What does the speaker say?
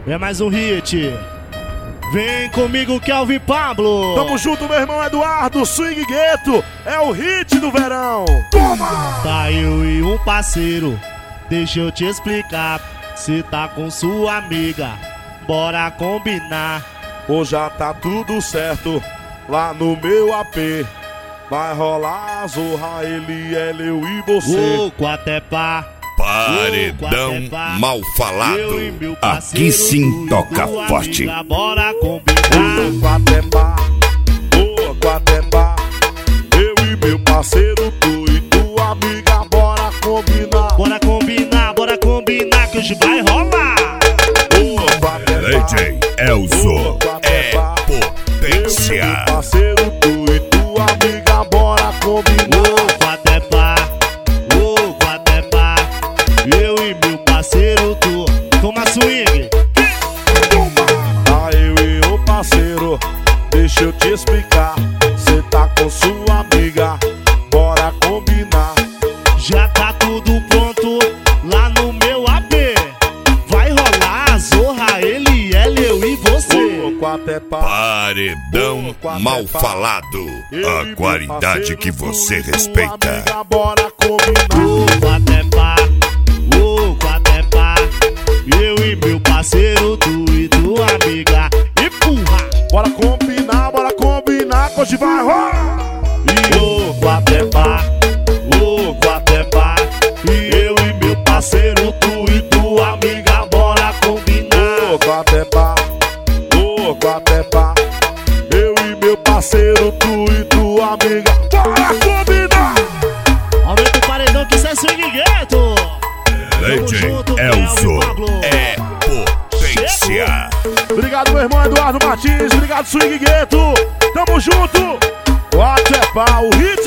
É mais um hit. Vem comigo, Kelvin Pablo. Tamo junto, meu irmão Eduardo. Swing Gueto é o hit do verão. Toma! Tá eu e um parceiro, deixa eu te explicar. Cê tá com sua amiga, bora combinar. Hoje já tá tudo certo lá no meu AP. Vai rolar a zorra, ele, ela, eu e você. O quatro é pá. Paredão mal falado. Aqui sim toca forte. Amiga, bora combinar. O quatro é pá, o quatro é pá. Eu e meu parceiro, tu e tua amiga, bora combinar. Bora combinar que hoje vai rolar. O quatro é pá, DJ Elzo é potência. eu e meu parceiro, tu e tua amiga, bora combinar. O quatro é pá. Eu e meu parceiro, tu. Toma swing. Ah, eu e o parceiro, deixa eu te explicar. Cê tá com sua amiga, bora combinar. Já tá tudo pronto lá no meu AP. Vai rolar a zorra, ele, ela, eu e você. O quatro é pá, Paredão mal falado. A qualidade que você respeita. amiga, bora combinar. O quatro é pá. Eu e meu parceiro, tu e tua amiga. Empurra. Bora combinar, que hoje vai rolar. E o quatro é pá. E eu e meu parceiro, tu e tua amiga, bora combinar. O quatro é pá. Eu e meu parceiro, tu e tua amiga, bora combinar. Aumenta o paredão que isso é swing gueto. DJ Elzo é potência. Obrigado, meu irmão Eduardo Martins. Obrigado, Swing Gueto. Tamo junto. Quatro é pá, o hit